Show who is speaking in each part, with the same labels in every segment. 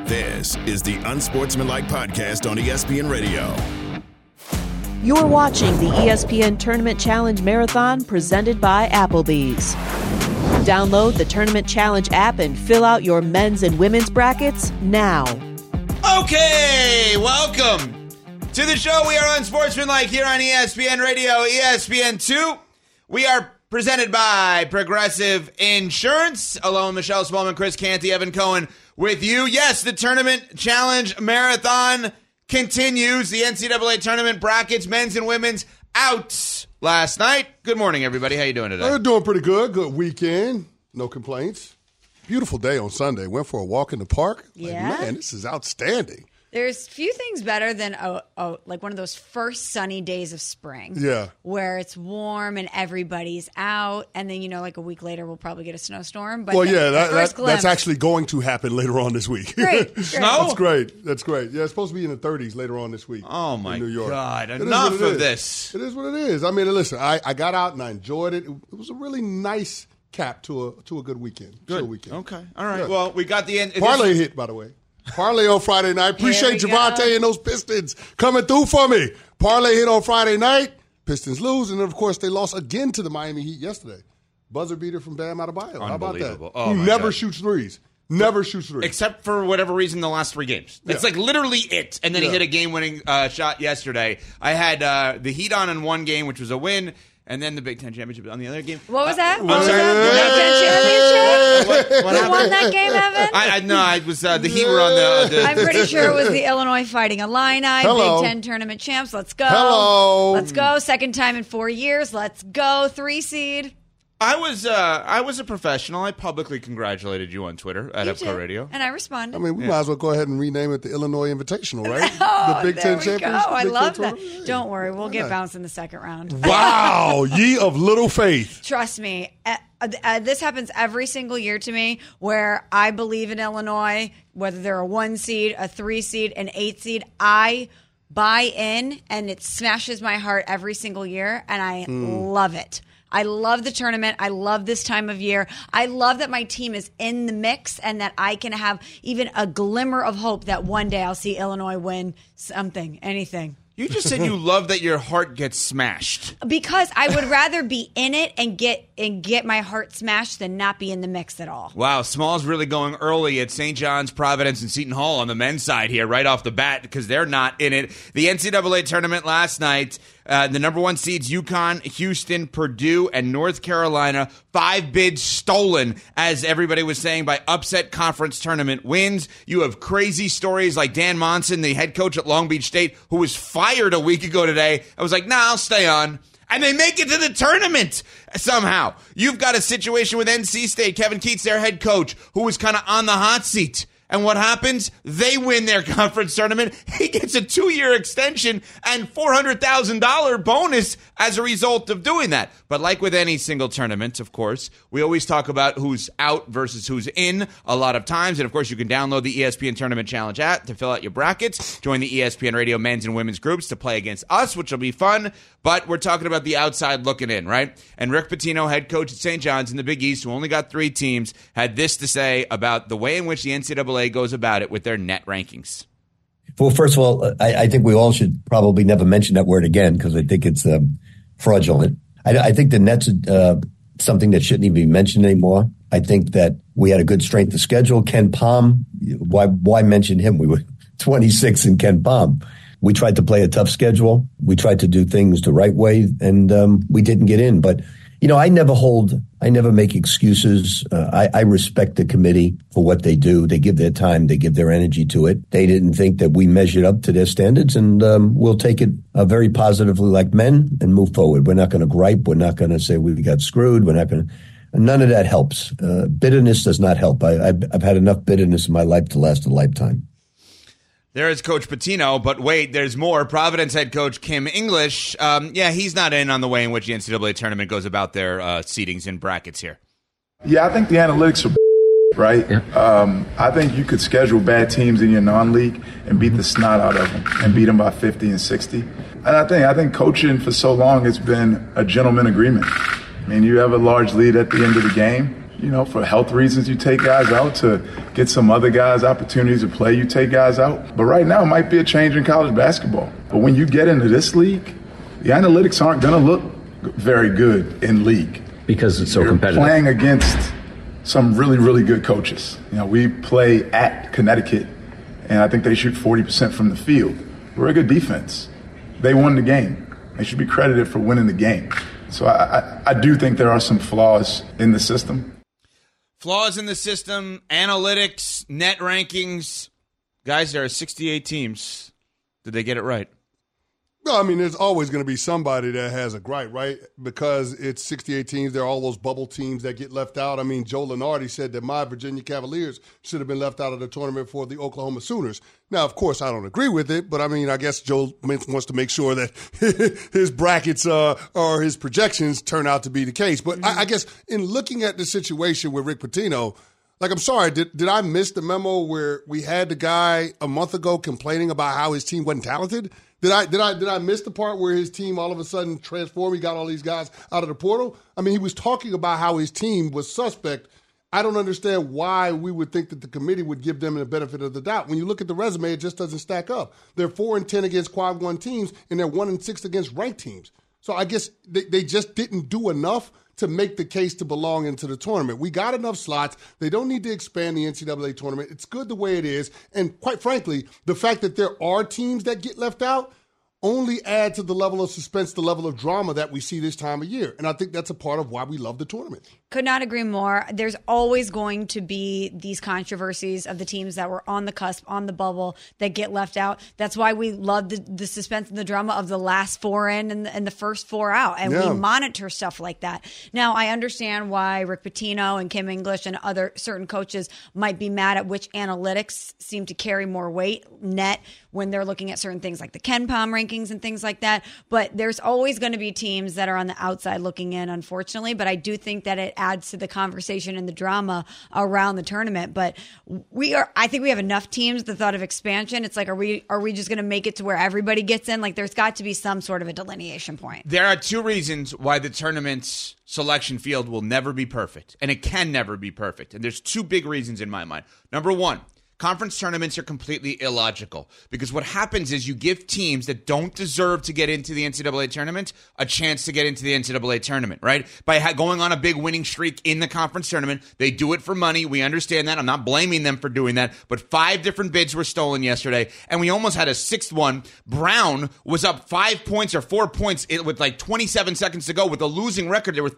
Speaker 1: This is the Unsportsmanlike Podcast on ESPN Radio.
Speaker 2: You're watching the ESPN Tournament Challenge Marathon presented by Applebee's. Download the Tournament Challenge app and fill out your men's and women's brackets now.
Speaker 3: Okay, welcome to the show. We are Unsportsmanlike here on ESPN Radio, ESPN2. We are presented by Progressive Insurance. Along Michelle Spallman, Chris Canty, Evan Cohen with you. Yes, the Tournament Challenge Marathon continues. The NCAA Tournament brackets, men's and women's, out last night. Good morning, everybody. How you doing today?
Speaker 4: We're doing pretty good. Good weekend. No complaints. Beautiful day on Sunday. Went for a walk in the park.
Speaker 5: Yeah.
Speaker 4: Man, this is outstanding.
Speaker 5: There's few things better than like one of those first sunny days of spring.
Speaker 4: Yeah.
Speaker 5: Where it's warm and everybody's out. And then, like a week later, we'll probably get a snowstorm. But
Speaker 4: well, yeah,
Speaker 5: that's
Speaker 4: actually going to happen later on this week.
Speaker 5: Great.
Speaker 3: Snow?
Speaker 4: That's great. Yeah, it's supposed to be in the 30s later on this week.
Speaker 3: Oh, my
Speaker 4: in New York.
Speaker 3: God. Enough of this.
Speaker 4: It is what it is. I mean, listen, I got out and I enjoyed it. It was a really nice cap to a good weekend.
Speaker 3: Good.
Speaker 4: Chill weekend.
Speaker 3: Okay. All right.
Speaker 4: Yeah.
Speaker 3: Well, we got the end.
Speaker 4: Parlay hit, by the way. Parlay on Friday night. Appreciate Javante and those Pistons coming through for me. Parlay hit on Friday night. Pistons lose. And, of course, they lost again to the Miami Heat yesterday. Buzzer beater from Bam Adebayo. How about that?
Speaker 3: Oh,
Speaker 4: who never shoots threes. Never shoots threes.
Speaker 3: Except for whatever reason the last 3 games. It's like literally it. And then he hit a game-winning shot yesterday. I had the Heat on in one game, which was a win. And then the Big Ten Championship on the other game.
Speaker 5: What was that?
Speaker 3: I'm sorry.
Speaker 5: The Big Ten Championship?
Speaker 3: What
Speaker 5: won that game, Evan?
Speaker 3: No, it was the Heat were on the
Speaker 5: I'm pretty sure it was the Illinois Fighting Illini,
Speaker 4: Hello.
Speaker 5: Big Ten Tournament champs. Let's go.
Speaker 4: Hello.
Speaker 5: Let's go. Second time in 4 years. Let's go. 3 seed.
Speaker 3: I was a professional. I publicly congratulated you on Twitter at EPCO Radio.
Speaker 5: And I responded.
Speaker 4: I mean, we might as well go ahead and rename it the Illinois Invitational, right?
Speaker 5: Oh,
Speaker 4: the Big Ten
Speaker 5: there we
Speaker 4: Championship.
Speaker 5: go. I love that.
Speaker 4: Tournament.
Speaker 5: Don't worry. We'll get bounced in the second round.
Speaker 4: Wow. Ye of little faith.
Speaker 5: Trust me. This happens every single year to me where I believe in Illinois, whether they're a 1 seed, a 3 seed, an 8 seed. I buy in, and it smashes my heart every single year, and I love it. I love the tournament. I love this time of year. I love that my team is in the mix and that I can have even a glimmer of hope that one day I'll see Illinois win something, anything.
Speaker 3: You just said you love that your heart gets smashed.
Speaker 5: Because I would rather be in it and get my heart smashed than not be in the mix at all.
Speaker 3: Wow, Small's really going early at St. John's, Providence, and Seton Hall on the men's side here right off the bat because they're not in it. The NCAA tournament last night, the number 1 seeds, UConn, Houston, Purdue, and North Carolina. 5 bids stolen, as everybody was saying, by upset conference tournament wins. You have crazy stories like Dan Monson, the head coach at Long Beach State, who was fired a week ago today. I was like, nah, I'll stay on. And they make it to the tournament somehow. You've got a situation with NC State, Kevin Keatts, their head coach, who was kind of on the hot seat. And what happens? They win their conference tournament. He gets a 2-year extension and $400,000 bonus as a result of doing that. But like with any single tournament, of course, we always talk about who's out versus who's in a lot of times. And, of course, you can download the ESPN Tournament Challenge app to fill out your brackets. Join the ESPN Radio men's and women's groups to play against us, which will be fun. But we're talking about the outside looking in, right? And Rick Pitino, head coach at St. John's in the Big East, who only got 3 teams, had this to say about the way in which the NCAA goes about it with their net rankings.
Speaker 6: Well, first of all, I think we all should probably never mention that word again because I think it's fraudulent. I think the net's something that shouldn't even be mentioned anymore. I think that we had a good strength of schedule. Ken Palm, why mention him? We were 26 in Ken Palm. We tried to play a tough schedule. We tried to do things the right way, and we didn't get in. But, I never make excuses. I respect the committee for what they do. They give their time. They give their energy to it. They didn't think that we measured up to their standards, and we'll take it very positively like men and move forward. We're not going to gripe. We're not going to say we got screwed. We're not going to. None of that helps. Bitterness does not help. I've had enough bitterness in my life to last a lifetime.
Speaker 3: There is Coach Pitino, but wait, there's more. Providence head coach Kim English, he's not in on the way in which the NCAA tournament goes about their seedings and brackets here.
Speaker 7: Yeah, I think the analytics are right? Yeah. I think you could schedule bad teams in your non-league and beat the snot out of them and beat them by 50 and 60. And I think coaching for so long, it's been a gentleman agreement. I mean, you have a large lead at the end of the game. for health reasons, you take guys out to get some other guys opportunities to play. You take guys out. But right now, it might be a change in college basketball. But when you get into this league, the analytics aren't going to look very good in league.
Speaker 8: Because it's so competitive.
Speaker 7: You're playing against some really, really good coaches. We play at Connecticut, and I think they shoot 40% from the field. We're a good defense. They won the game. They should be credited for winning the game. So I do think there are some flaws in the system.
Speaker 3: Flaws in the system, analytics, net rankings. Guys, there are 68 teams. Did they get it right?
Speaker 4: No, I mean, there's always going to be somebody that has a gripe, right? Because it's 68 teams. There are all those bubble teams that get left out. I mean, Joe Lunardi said that my Virginia Cavaliers should have been left out of the tournament for the Oklahoma Sooners. Now, of course, I don't agree with it, but I mean, I guess Joe wants to make sure that his brackets or his projections turn out to be the case. But I guess in looking at the situation with Rick Pitino, like, I'm sorry, did I miss the memo where we had the guy a month ago complaining about how his team wasn't talented? Did I miss the part where his team all of a sudden transformed? He got all these guys out of the portal. I mean, he was talking about how his team was suspect. I don't understand why we would think that the committee would give them the benefit of the doubt. When you look at the resume, it just doesn't stack up. They're 4-10 against Quad 1 teams, and they're 1-6 against ranked teams. So I guess they just didn't do enough to make the case to belong into the tournament. We got enough slots. They don't need to expand the NCAA tournament. It's good the way it is. And quite frankly, the fact that there are teams that get left out only add to the level of suspense, the level of drama that we see this time of year. And I think that's a part of why we love the tournament.
Speaker 5: Could not agree more. There's always going to be these controversies of the teams that were on the cusp, on the bubble, that get left out. That's why we love the suspense and the drama of the last four in and the first four out. And we monitor stuff like that. Now, I understand why Rick Pitino and Kim English and other certain coaches might be mad at which analytics seem to carry more weight net when they're looking at certain things like the KenPom rankings and things like that. But there's always going to be teams that are on the outside looking in, unfortunately. But I do think that it adds to the conversation and the drama around the tournament. But I think we have enough teams. The thought of expansion, it's like, are we just going to make it to where everybody gets in? Like, there's got to be some sort of a delineation point.
Speaker 3: There are two reasons why the tournament's selection field will never be perfect, and it can never be perfect. And there's two big reasons in my mind. Number one, conference tournaments are completely illogical because what happens is you give teams that don't deserve to get into the NCAA tournament a chance to get into the NCAA tournament, right? By going on a big winning streak in the conference tournament, they do it for money. We understand that. I'm not blaming them for doing that, but 5 different bids were stolen yesterday, and we almost had a 6th one. Brown was up 5 points or 4 points with like 27 seconds to go with a losing record. They were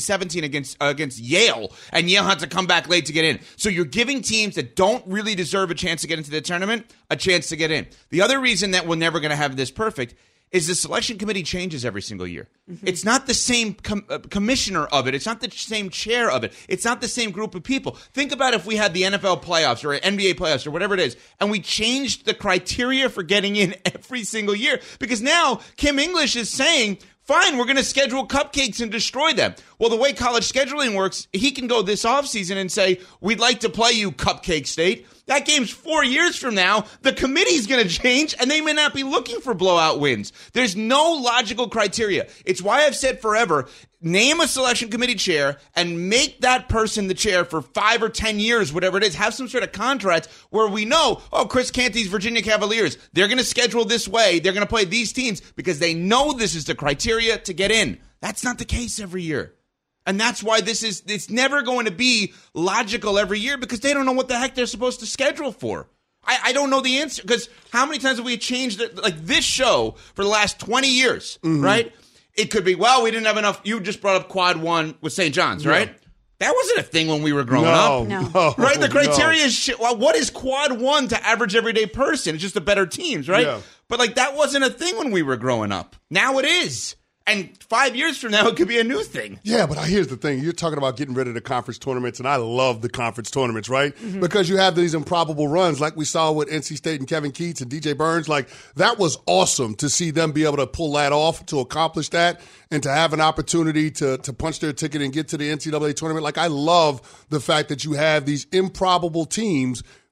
Speaker 3: 13-17 against Yale, and Yale had to come back late to get in. So you're giving teams that don't really deserve a chance to get into the tournament a chance to get in. The other reason that we're never going to have this perfect is the selection committee changes every single year. Mm-hmm. It's not the same commissioner of it. It's not the same chair of it. It's not the same group of people. Think about if we had the NFL playoffs or NBA playoffs or whatever it is, and we changed the criteria for getting in every single year. Because now Kim English is saying, fine, we're going to schedule cupcakes and destroy them. Well, the way college scheduling works, he can go this offseason and say, we'd like to play you Cupcake State. That game's 4 years from now. The committee's going to change, and they may not be looking for blowout wins. There's no logical criteria. It's why I've said forever, name a selection committee chair and make that person the chair for 5 or 10 years, whatever it is. Have some sort of contract where we know, Chris Canty's Virginia Cavaliers, they're going to schedule this way. They're going to play these teams because they know this is the criteria to get in. That's not the case every year. And that's why it's never going to be logical every year because they don't know what the heck they're supposed to schedule for. I don't know the answer because how many times have we changed it? Like this show for the last 20 years, right? It could be, well, we didn't have enough. You just brought up Quad 1 with St. John's, right? That wasn't a thing when we were growing up.
Speaker 5: No.
Speaker 3: Right? The criteria is well, what is Quad 1 to average everyday person? It's just the better teams, right? Yeah. But like that wasn't a thing when we were growing up. Now it is. And 5 years from now, it could be a new thing.
Speaker 4: Yeah, but here's the thing. You're talking about getting rid of the conference tournaments, and I love the conference tournaments, right? Mm-hmm. Because you have these improbable runs like we saw with NC State and Kevin Keats and DJ Burns. Like, that was awesome to see them be able to pull that off, to accomplish that, and to have an opportunity to punch their ticket and get to the NCAA tournament. Like, I love the fact that you have these improbable teams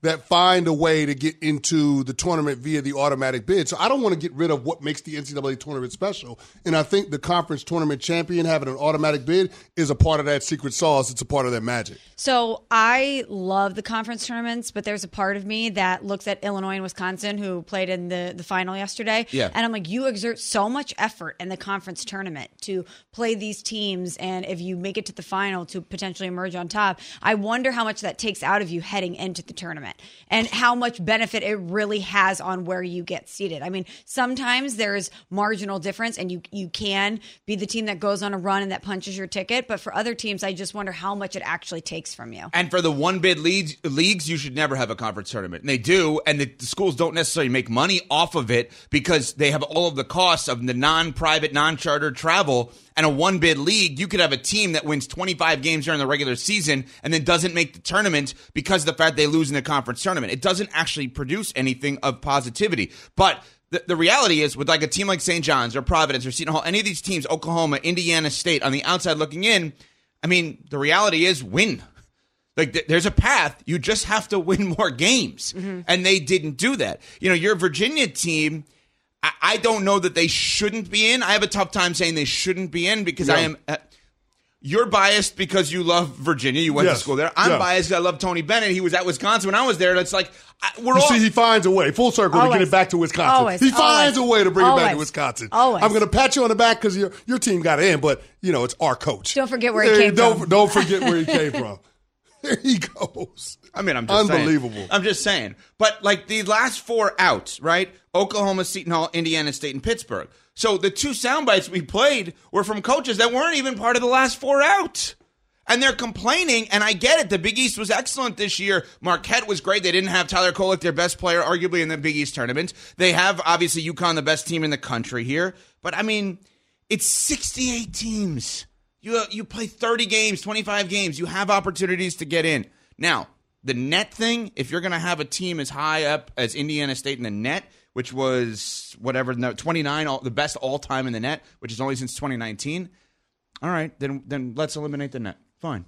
Speaker 4: that find a way to get into the tournament via the automatic bid. So I don't want to get rid of what makes the NCAA tournament special. And I think the conference tournament champion having an automatic bid is a part of that secret sauce. It's a part of that magic.
Speaker 5: So I love the conference tournaments, but there's a part of me that looks at Illinois and Wisconsin, who played in the final yesterday.
Speaker 3: Yeah.
Speaker 5: And I'm like, you exert so much effort in the conference tournament to play these teams. And if you make it to the final to potentially emerge on top, I wonder how much that takes out of you heading into the tournament and how much benefit it really has on where you get seated. I mean, sometimes there's marginal difference and you can be the team that goes on a run and that punches your ticket. But for other teams, I just wonder how much it actually takes from you.
Speaker 3: And for the one-bid leagues, you should never have a conference tournament. And they do, and the schools don't necessarily make money off of it because they have all of the costs of the non-private, non-chartered travel. And a one-bid league, you could have a team that wins 25 games during the regular season and then doesn't make the tournament because of the fact they lose in the conference tournament. It doesn't actually produce anything of positivity. But the reality is, with like a team like St. John's or Providence or Seton Hall, any of these teams, Oklahoma, Indiana State, on the outside looking in, I mean, the reality is win. Like, there's a path. You just have to win more games. Mm-hmm. And they didn't do that. You know, your Virginia team, I don't know that they shouldn't be in. I have a tough time saying they shouldn't be in because I am... you're biased because you love Virginia. You went to school there. I'm biased because I love Tony Bennett. He was at Wisconsin when I was there. And it's like,
Speaker 4: he finds a way, full circle, to get it back to Wisconsin. He finds a way to bring it back to Wisconsin. I'm going to pat you on the back because your team got in, but, you know, it's our coach.
Speaker 5: Don't forget where he came from.
Speaker 4: Don't forget where he came from. There he goes.
Speaker 3: I mean, I'm just
Speaker 4: unbelievable.
Speaker 3: Saying. I'm just saying. But like the last four out, right? Oklahoma, Seton Hall, Indiana State, and Pittsburgh. So the two sound bites we played were from coaches that weren't even part of the last four out. And they're complaining, and I get it. The Big East was excellent this year. Marquette was great. They didn't have Tyler Kolek, their best player, arguably, in the Big East tournament. They have, obviously, UConn, the best team in the country here. But, I mean, it's 68 teams. You play 30 games, 25 games. You have opportunities to get in. Now, the net thing, if you're going to have a team as high up as Indiana State in the net, which was 29, the best all-time in the net, which is only since 2019, all right, then let's eliminate the net. Fine.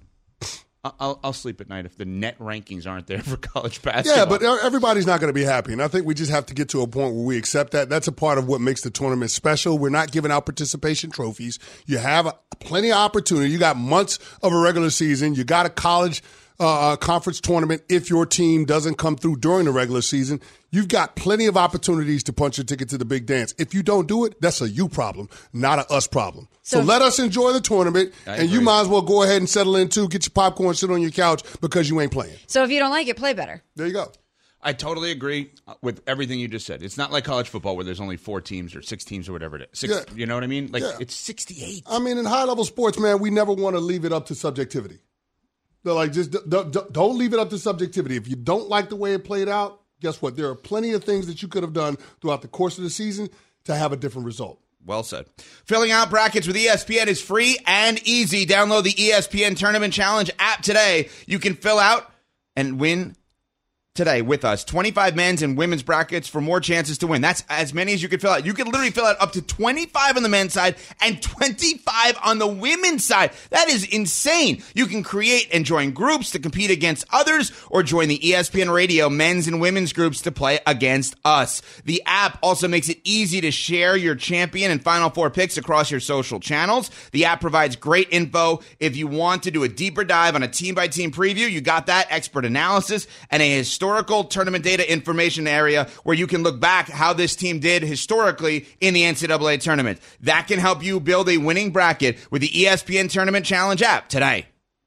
Speaker 3: I'll sleep at night if the net rankings aren't there for college basketball.
Speaker 4: Yeah, but everybody's not going to be happy. And I think we just have to get to a point where we accept that. That's a part of what makes the tournament special. We're not giving out participation trophies. You have plenty of opportunity. You got months of a regular season. You got a college conference tournament if your team doesn't come through during the regular season. You've got plenty of opportunities to punch your ticket to the big dance. If you don't do it, that's a you problem, not a us problem. So let us enjoy the tournament, and you might as well go ahead and settle in too. Get your popcorn, sit on your couch because you ain't playing.
Speaker 5: So if you don't like it, play better.
Speaker 4: There you go.
Speaker 3: I totally agree with everything you just said. It's not like college football where there's only 4 teams or 6 teams or whatever it is. You know what I mean? Like it's 68.
Speaker 4: I mean, in high-level sports, man, we never want to leave it up to subjectivity. So, like, just don't leave it up to subjectivity. If you don't like the way it played out, guess what? There are plenty of things that you could have done throughout the course of the season to have a different result.
Speaker 3: Well said. Filling out brackets with ESPN is free and easy. Download the ESPN Tournament Challenge app today. You can fill out and win today with us. 25 men's and women's brackets for more chances to win. That's as many as you can fill out. You can literally fill out up to 25 on the men's side and 25 on the women's side. That is insane. You can create and join groups to compete against others or join the ESPN Radio men's and women's groups to play against us. The app also makes it easy to share your champion and Final Four picks across your social channels. The app provides great info. If you want to do a deeper dive on a team-by-team preview, you got that, expert analysis, and a historical tournament data information area where you can look back how this team did historically in the NCAA tournament. That can help you build a winning bracket with the ESPN Tournament Challenge app today.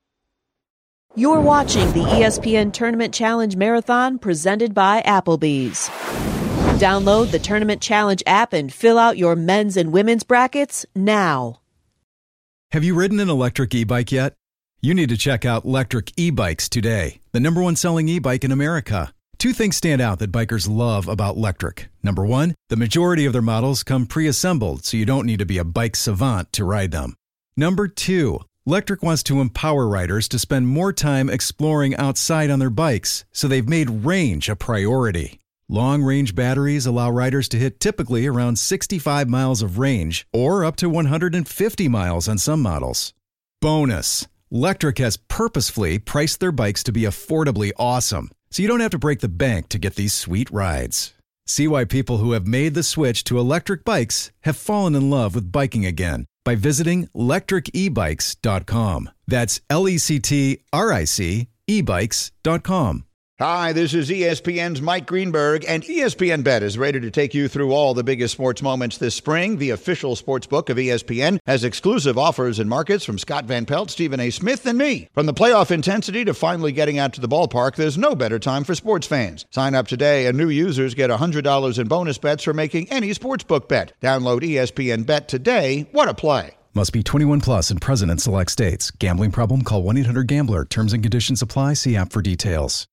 Speaker 2: You're watching the ESPN Tournament Challenge Marathon presented by Applebee's. Download the Tournament Challenge app and fill out your men's and women's brackets now.
Speaker 8: Have you ridden an electric e-bike yet? You need to check out Lectric E-Bikes today, the #1 selling e-bike in America. 2 things stand out that bikers love about Lectric. Number 1, the majority of their models come pre-assembled, so you don't need to be a bike savant to ride them. Number 2, Lectric wants to empower riders to spend more time exploring outside on their bikes, so they've made range a priority. Long-range batteries allow riders to hit typically around 65 miles of range, or up to 150 miles on some models. Bonus! Lectric has purposefully priced their bikes to be affordably awesome. so you don't have to break the bank to get these sweet rides. See why people who have made the switch to electric bikes have fallen in love with biking again by visiting lectricebikes.com. That's LECTRIC ebikes.com.
Speaker 9: Hi, this is ESPN's Mike Greenberg, and ESPN Bet is ready to take you through all the biggest sports moments this spring. The official sports book of ESPN has exclusive offers and markets from Scott Van Pelt, Stephen A. Smith, and me. From the playoff intensity to finally getting out to the ballpark, there's no better time for sports fans. Sign up today, and new users get $100 in bonus bets for making any sportsbook bet. Download ESPN Bet today. What a play.
Speaker 8: Must be 21 plus and present in select states. Gambling problem? Call 1-800-GAMBLER. Terms and conditions apply. See app for details.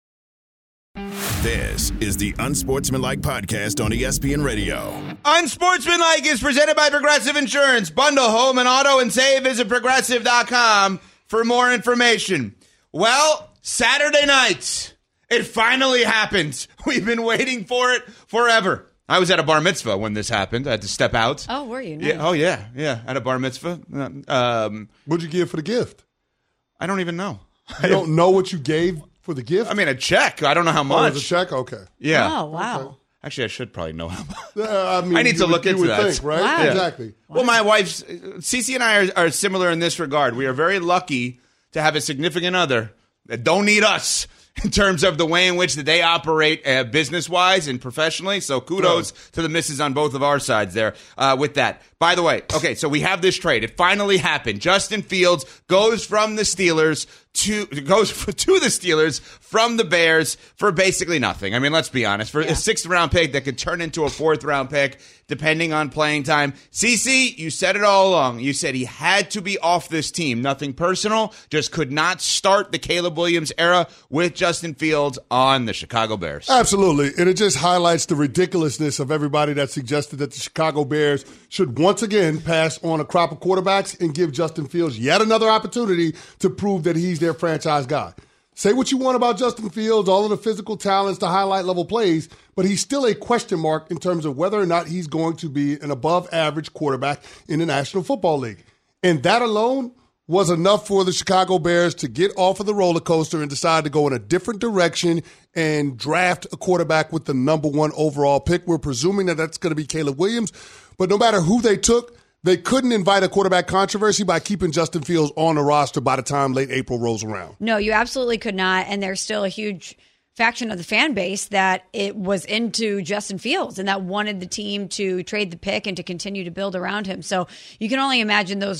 Speaker 1: This is the Unsportsmanlike Podcast on ESPN Radio.
Speaker 3: Unsportsmanlike is presented by Progressive Insurance. Bundle home and auto and save. Visit Progressive.com for more information. Well, Saturday night, it finally happened. We've been waiting for it forever. I was at a bar mitzvah when this happened. I had to step out.
Speaker 5: Oh, were you? Nice.
Speaker 3: Yeah. Oh, yeah. At a bar mitzvah.
Speaker 4: What'd you give for the gift?
Speaker 3: I don't even know.
Speaker 4: You don't know what you gave for the gift?
Speaker 3: I mean, a check. I don't know how much.
Speaker 4: Oh, it was a check? Okay.
Speaker 3: Yeah.
Speaker 5: Oh, wow.
Speaker 4: Okay.
Speaker 3: Actually, I should probably know how much.
Speaker 4: I
Speaker 3: need to look into that.
Speaker 4: Think, right?
Speaker 5: Wow.
Speaker 4: Yeah. Exactly.
Speaker 3: Well, my wife's, Cece and I are similar in this regard. We are very lucky to have a significant other that don't need us in terms of the way in which that they operate business-wise and professionally. So kudos to the misses on both of our sides there with that. By the way, okay, so we have this trade. It finally happened. Justin Fields goes from the Steelers to the Steelers from the Bears for basically nothing. I mean, let's be honest. For a 6th-round pick that could turn into a 4th-round pick, depending on playing time. CC, you said it all along. You said he had to be off this team. Nothing personal. Just could not start the Caleb Williams era with Justin Fields on the Chicago Bears.
Speaker 4: Absolutely. And it just highlights the ridiculousness of everybody that suggested that the Chicago Bears should once again pass on a crop of quarterbacks and give Justin Fields yet another opportunity to prove that he's their franchise guy. Say what you want about Justin Fields, all of the physical talents, the highlight level plays, but he's still a question mark in terms of whether or not he's going to be an above average quarterback in the National Football League. And that alone was enough for the Chicago Bears to get off of the roller coaster and decide to go in a different direction and draft a quarterback with the number 1 overall pick. We're presuming that that's going to be Caleb Williams, but no matter who they took, they couldn't invite a quarterback controversy by keeping Justin Fields on the roster by the time late April rolls around.
Speaker 5: No, you absolutely could not. And there's still a huge faction of the fan base that it was into Justin Fields and that wanted the team to trade the pick and to continue to build around him. So you can only imagine those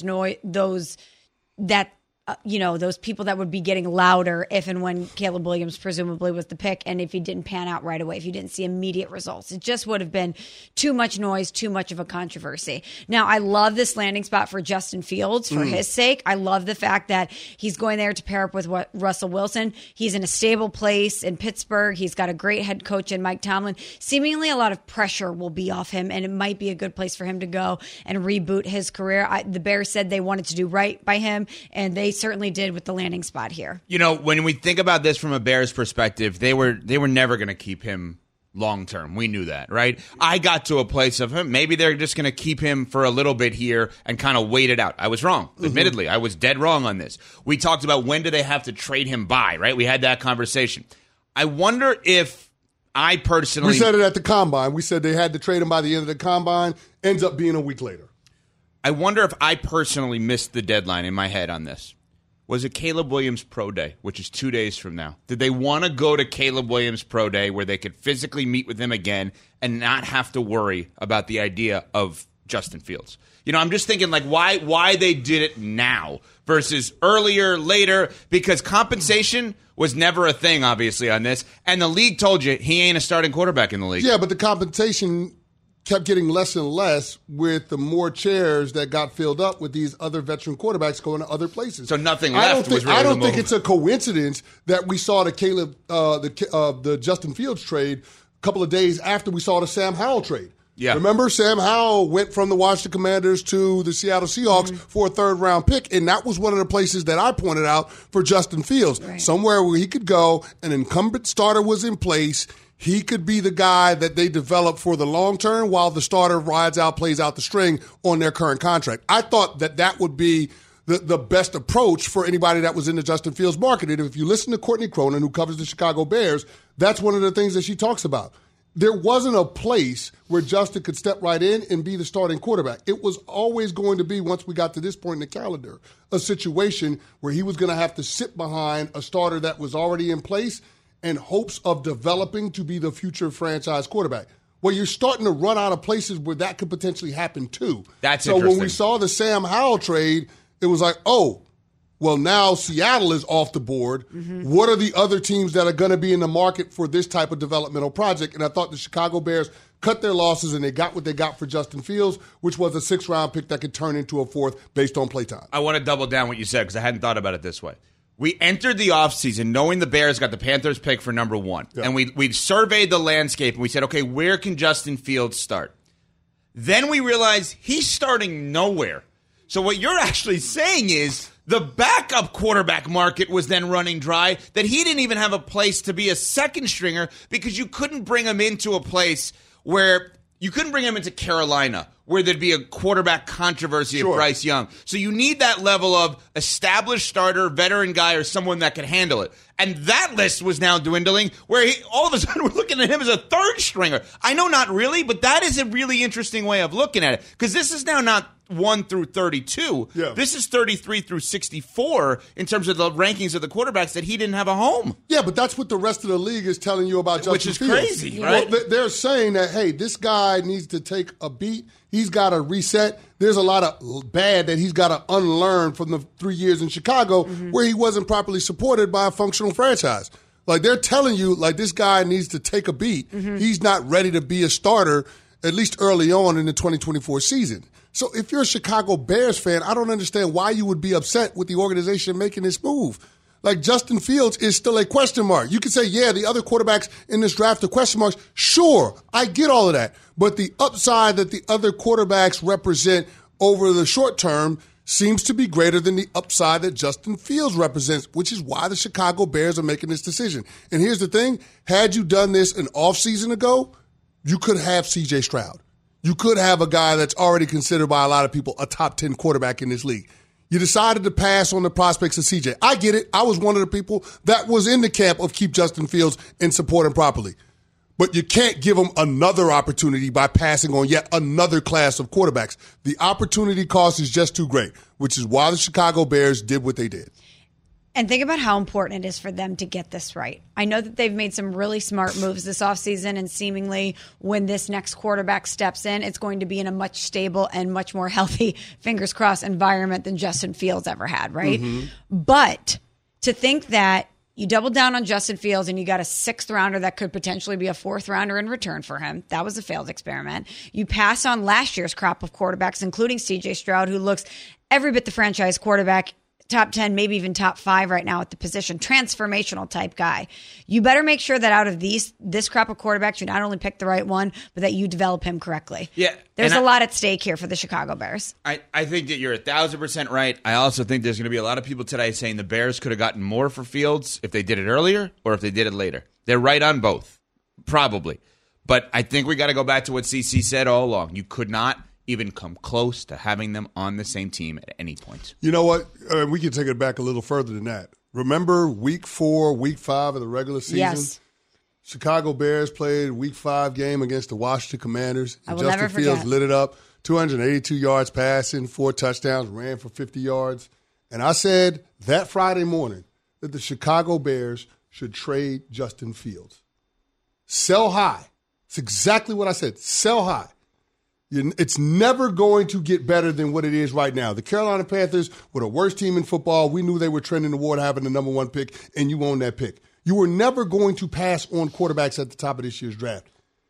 Speaker 5: people that would be getting louder if and when Caleb Williams presumably was the pick, and if he didn't pan out right away, if you didn't see immediate results. It just would have been too much noise, too much of a controversy. Now, I love this landing spot for Justin Fields for his sake. I love the fact that he's going there to pair up with Russell Wilson. He's in a stable place in Pittsburgh. He's got a great head coach in Mike Tomlin. Seemingly a lot of pressure will be off him, and it might be a good place for him to go and reboot his career. The Bears said they wanted to do right by him, and they certainly did with the landing spot here.
Speaker 3: You know, when we think about this from a Bears perspective, they were never going to keep him long term. We knew that, right? I got to a place of him. Maybe they're just going to keep him for a little bit here and kind of wait it out. I was wrong. Admittedly, I was dead wrong on this. We talked about when do they have to trade him by, right? We had that conversation. I wonder if I personally...
Speaker 4: We said it at the Combine. We said they had to trade him by the end of the Combine. Ends up being a week later.
Speaker 3: I wonder if I personally missed the deadline in my head on this. Was it Caleb Williams Pro Day, which is 2 days from now? Did they want to go to Caleb Williams Pro Day where they could physically meet with him again and not have to worry about the idea of Justin Fields? You know, I'm just thinking, like, why they did it now versus earlier, later, because compensation was never a thing, obviously, on this. And the league told you he ain't a starting quarterback in the league.
Speaker 4: Yeah, but the compensation kept getting less and less with the more chairs that got filled up with these other veteran quarterbacks going to other places.
Speaker 3: So nothing left was really
Speaker 4: I don't think it's a coincidence that we saw the Justin Fields trade a couple of days after we saw the Sam Howell trade.
Speaker 3: Yeah.
Speaker 4: Remember, Sam Howell went from the Washington Commanders to the Seattle Seahawks for a 3rd-round pick, and that was one of the places that I pointed out for Justin Fields, somewhere where he could go, an incumbent starter was in place. He could be the guy that they develop for the long term while the starter plays out the string on their current contract. I thought that would be the best approach for anybody that was in the Justin Fields market. And if you listen to Courtney Cronin, who covers the Chicago Bears, that's one of the things that she talks about. There wasn't a place where Justin could step right in and be the starting quarterback. It was always going to be, once we got to this point in the calendar, a situation where he was going to have to sit behind a starter that was already in place in hopes of developing to be the future franchise quarterback. Well, you're starting to run out of places where that could potentially happen too.
Speaker 3: That's
Speaker 4: so
Speaker 3: interesting.
Speaker 4: When we saw the Sam Howell trade, it was like, oh, well, now Seattle is off the board. Mm-hmm. What are the other teams that are going to be in the market for this type of developmental project? And I thought the Chicago Bears cut their losses and they got what they got for Justin Fields, which was a 6th-round pick that could turn into a 4th based on playtime.
Speaker 3: I want to double down what you said because I hadn't thought about it this way. We entered the offseason knowing the Bears got the Panthers pick for number 1. Yeah. And we surveyed the landscape and we said, okay, where can Justin Fields start? Then we realized he's starting nowhere. So what you're actually saying is the backup quarterback market was then running dry, that he didn't even have a place to be a second stringer because you couldn't bring him into a place where you couldn't bring him into Carolina where there'd be a quarterback controversy of Bryce Young. So you need that level of established starter, veteran guy, or someone that can handle it. And that list was now dwindling where all of a sudden we're looking at him as a 3rd stringer. I know not really, but that is a really interesting way of looking at it because this is now not 1 through 32. Yeah. This is 33 through 64 in terms of the rankings of the quarterbacks that he didn't have a home.
Speaker 4: Yeah, but that's what the rest of the league is telling you about Justin Fields.
Speaker 3: Which is crazy, right?
Speaker 4: Well, they're saying that, hey, this guy needs to take a beat. He's got to reset. There's a lot of bad that he's got to unlearn from the 3 years in Chicago where he wasn't properly supported by a functional franchise. Like, they're telling you, like, this guy needs to take a beat. He's not ready to be a starter, at least early on in the 2024 season. So if you're a Chicago Bears fan, I don't understand why you would be upset with the organization making this move. Like, Justin Fields is still a question mark. You could say, yeah, the other quarterbacks in this draft are question marks. Sure, I get all of that. But the upside that the other quarterbacks represent over the short term seems to be greater than the upside that Justin Fields represents, which is why the Chicago Bears are making this decision. And here's the thing. Had you done this an offseason ago, you could have C.J. Stroud. You could have a guy that's already considered by a lot of people a top 10 quarterback in this league. You decided to pass on the prospects of CJ. I get it. I was one of the people that was in the camp of keep Justin Fields and support him properly. But you can't give him another opportunity by passing on yet another class of quarterbacks. The opportunity cost is just too great, which is why the Chicago Bears did what they did.
Speaker 5: And think about how important it is for them to get this right. I know that they've made some really smart moves this offseason, and seemingly when this next quarterback steps in, it's going to be in a much stable and much more healthy, fingers crossed, environment than Justin Fields ever had, right? But to think that you double down on Justin Fields and you got a 6th rounder that could potentially be a 4th rounder in return for him. That was a failed experiment. You pass on last year's crop of quarterbacks, including C.J. Stroud, who looks every bit the franchise quarterback, top 10, maybe even top 5 right now at the position, transformational type guy. You better make sure that out of this crop of quarterbacks, you not only pick the right one, but that you develop him correctly.
Speaker 3: Yeah,
Speaker 5: There's a lot at stake here for the Chicago Bears.
Speaker 3: I think that you're 1,000% right. I also think there's going to be a lot of people today saying the Bears could have gotten more for Fields if they did it earlier or if they did it later. They're right on both, probably. But I think we got to go back to what CC said all along. You could not even come close to having them on the same team at any point.
Speaker 4: You know what? We can take it back a little further than that. Remember week 4, week 5 of the regular season?
Speaker 5: Yes.
Speaker 4: Chicago Bears played week 5 game against the Washington Commanders.
Speaker 5: I will
Speaker 4: Justin
Speaker 5: never
Speaker 4: Fields
Speaker 5: forget.
Speaker 4: lit it up, 282 yards passing, 4 touchdowns, ran for 50 yards. And I said that Friday morning that the Chicago Bears should trade Justin Fields. Sell high. It's exactly what I said. Sell high. It's never going to get better than what it is right now. The Carolina Panthers were the worst team in football. We knew they were trending toward having the number 1 pick, and you own that pick. You were never going to pass on quarterbacks at the top of this year's draft.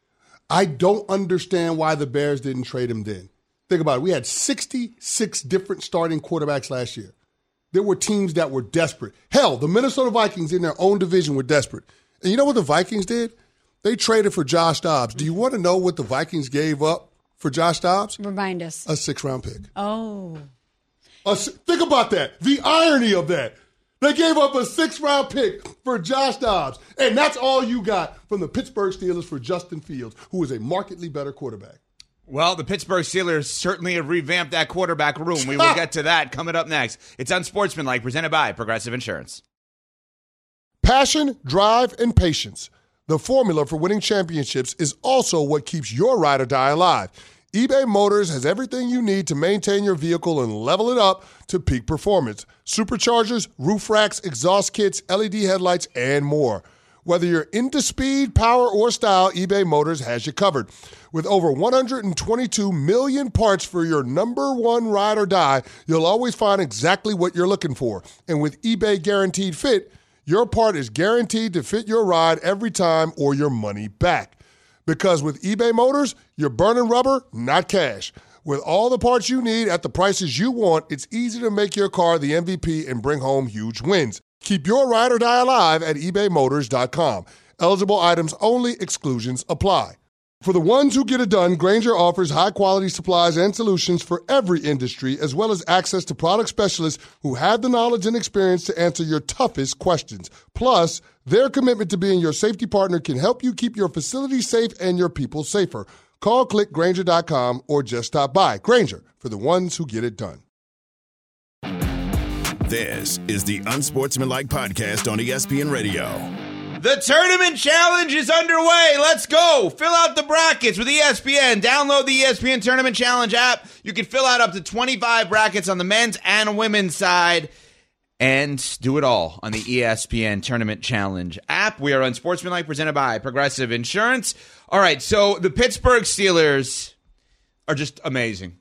Speaker 4: I don't understand why the Bears didn't trade him then. Think about it. We had 66 different starting quarterbacks last year. There were teams that were desperate. Hell, the Minnesota Vikings in their own division were desperate. And you know what the Vikings did? They traded for Josh Dobbs. Do you want to know what the Vikings gave up for Josh Dobbs?
Speaker 5: Remind us.
Speaker 4: A 6th-round pick.
Speaker 5: Oh.
Speaker 4: Think about that. The irony of that. They gave up a 6th-round pick for Josh Dobbs, and that's all you got from the Pittsburgh Steelers for Justin Fields, who is a markedly better quarterback.
Speaker 3: Well, the Pittsburgh Steelers certainly have revamped that quarterback room. We will get to that coming up next. It's Unsportsmanlike, presented by Progressive Insurance.
Speaker 4: Passion, drive, and patience. The formula for winning championships is also what keeps your ride or die alive. eBay Motors has everything you need to maintain your vehicle and level it up to peak performance. Superchargers, roof racks, exhaust kits, LED headlights, and more. Whether you're into speed, power, or style, eBay Motors has you covered. With over 122 million parts for your number one ride or die, you'll always find exactly what you're looking for. And with eBay Guaranteed Fit, your part is guaranteed to fit your ride every time or your money back. Because with eBay Motors, you're burning rubber, not cash. With all the parts you need at the prices you want, it's easy to make your car the MVP and bring home huge wins. Keep your ride or die alive at ebaymotors.com. Eligible items only. Exclusions apply. For the ones who get it done, Grainger offers high-quality supplies and solutions for every industry, as well as access to product specialists who have the knowledge and experience to answer your toughest questions. Plus, their commitment to being your safety partner can help you keep your facility safe and your people safer. Call, click Grainger.com, or just stop by. Grainger, for the ones who get it done.
Speaker 1: This is the Unsportsmanlike Podcast on ESPN Radio.
Speaker 3: The Tournament Challenge is underway. Let's go. Fill out the brackets with ESPN. Download the ESPN Tournament Challenge app. You can fill out up to 25 brackets on the men's and women's side and do it all on the ESPN Tournament Challenge app. We are Unsportsmanlike, presented by Progressive Insurance. All right, so the Pittsburgh Steelers are just amazing.